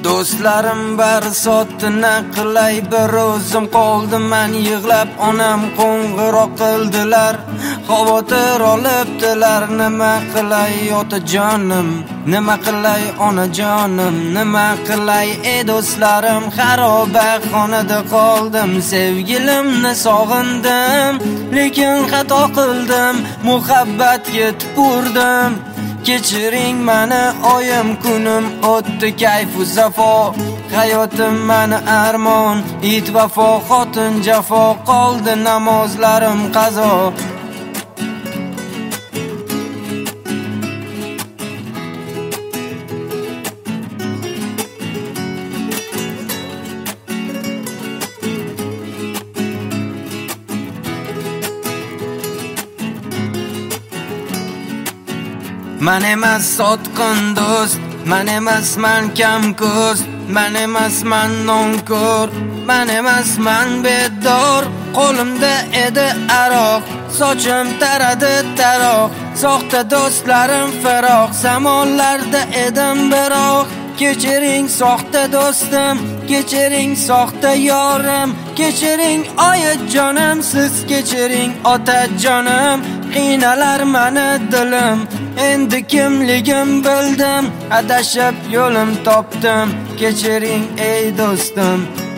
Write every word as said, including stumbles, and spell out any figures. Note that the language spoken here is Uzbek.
Do'stlarim bari sotdi, na qilay bir o'zim qoldim men yig'lab. Onam qo'ng'iroq qildilar, xavotir olibdilar. Nima qilay otajonim, nima qilay onajonim, nima qilay ey do'stlarim, xaroba xonada qoldim. Sevgilimni sog'indim, lekin xato qildim, muhabbatga tupurdim. Kechiring meni oyim, kunim o'tdi kayfu zafo. Hayotim meni armon, it vafo, xotin jafo. Qoldi namozlarim qazo. Man emas sotqin do'st, man emasman kam ko'z, man emasman nonko'r, man emasman bedor. Qo'limda edi aroq, sochim taradi taroq, soxta do'stlarim firoq, zamonlarda edim biroq. Kechiring soxta do'stim, kechiring soxta yorim, kechiring oyijonim, siz kechiring otajonim. Qiynalar meni dilim, endi kimligim bildim, adashib yo'lim topdim. Kechiring ey do'stim.